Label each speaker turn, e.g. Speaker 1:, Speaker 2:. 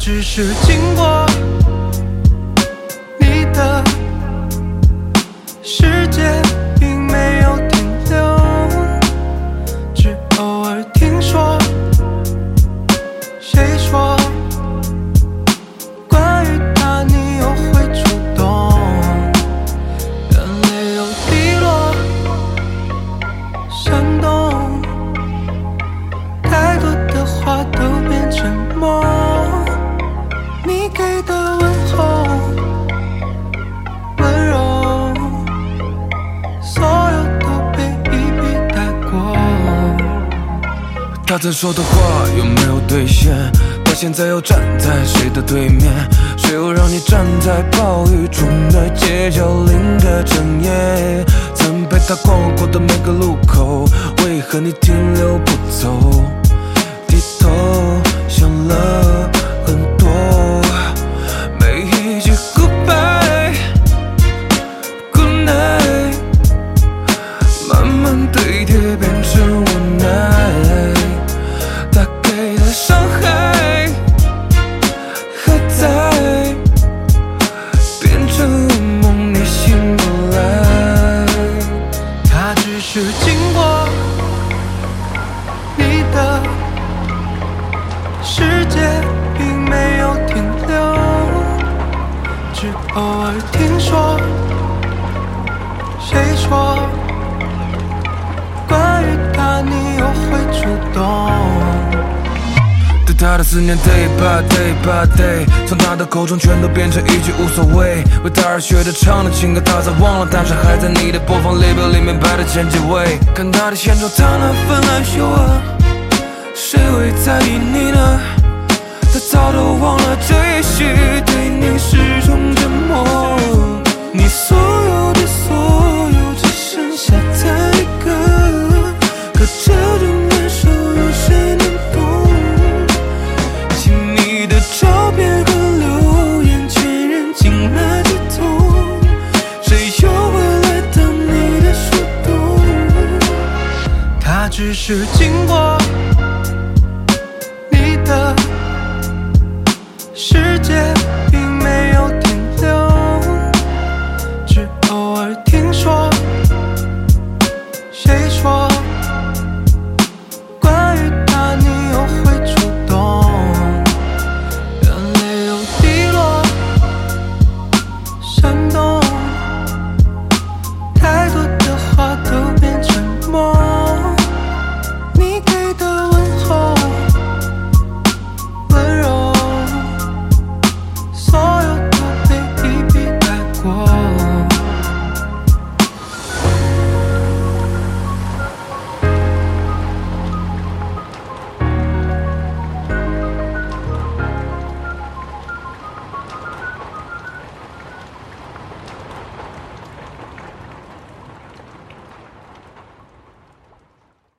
Speaker 1: 只是经过你的世界，并没有停留，只偶尔听说谁说关于他你又会主动，眼泪又滴落闪动，太多的话都变沉默，你给的问候温柔，所有都被一笔带过。
Speaker 2: 他曾说的话有没有兑现？到现在又站在谁的对面？谁又让你站在暴雨中的街角淋个整夜？曾陪他逛过的每个路口，为何你停留不走？低头想了很多，每一句 goodbye good night 慢慢堆叠变成无奈，他给的伤害还在，变成梦你醒不来。
Speaker 1: 他只是经过你的世界，并没有停留，只偶尔听说谁说关于他你又会主动。
Speaker 2: 对他的思念 day by day by day， 从他的口中全都变成一句无所谓。为他而学着唱的情歌他早忘了，但是还在你的播放列表里面排的前几位。看他的现状他那分来秀啊，谁会在意你呢？他早都忘了，这也许对你是种折磨。你所有的所有只剩下他一个，可这种感受有谁能懂？亲密的照片和留言全扔进垃圾桶，谁又会来当你的树洞？
Speaker 1: 他只是经过